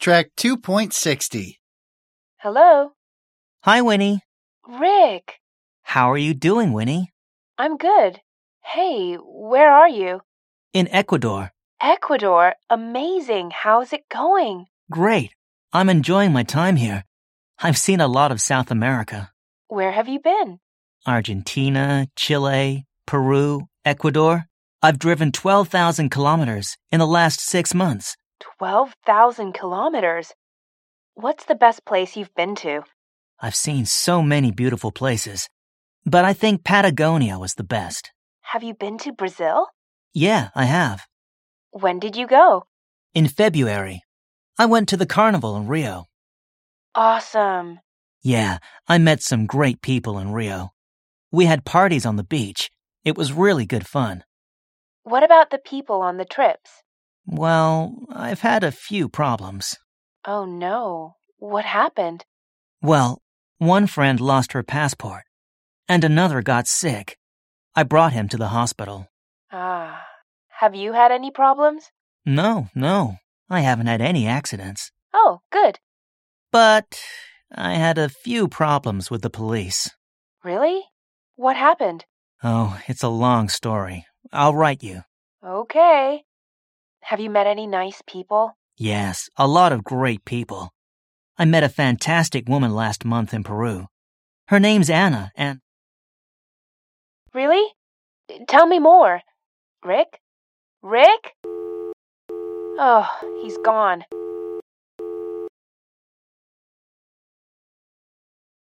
Track 2.60. Hello? Hi, Winnie. Rick! How are you doing, Winnie? I'm good. Hey, where are you? In Ecuador. Ecuador? Amazing. How's it going? Great. I'm enjoying my time here. I've seen a lot of South America. Where have you been? Argentina, Chile, Peru, Ecuador. I've driven 12,000 kilometers in the last 6 months. 12,000 kilometers. What's the best place you've been to? I've seen so many beautiful places, but I think Patagonia was the best. Have you been to Brazil? Yeah, I have. When did you go? In February. I went to the carnival in Rio. Awesome. Yeah, I met some great people in Rio. We had parties on the beach. It was really good fun. What about the people on the trips? Well, I've had a few problems. Oh no. What happened? Well, one friend lost her passport, and another got sick. I brought him to the hospital. Ah. Have you had any problems? No, I haven't had any accidents. Oh, good. But I had a few problems with the police. Really? What happened? Oh, it's a long story. I'll write you. Okay. Have you met any nice people? Yes, a lot of great people. I met a fantastic woman last month in Peru. Her name's Anna, and... Really? Tell me more. Rick? Rick? Oh, he's gone.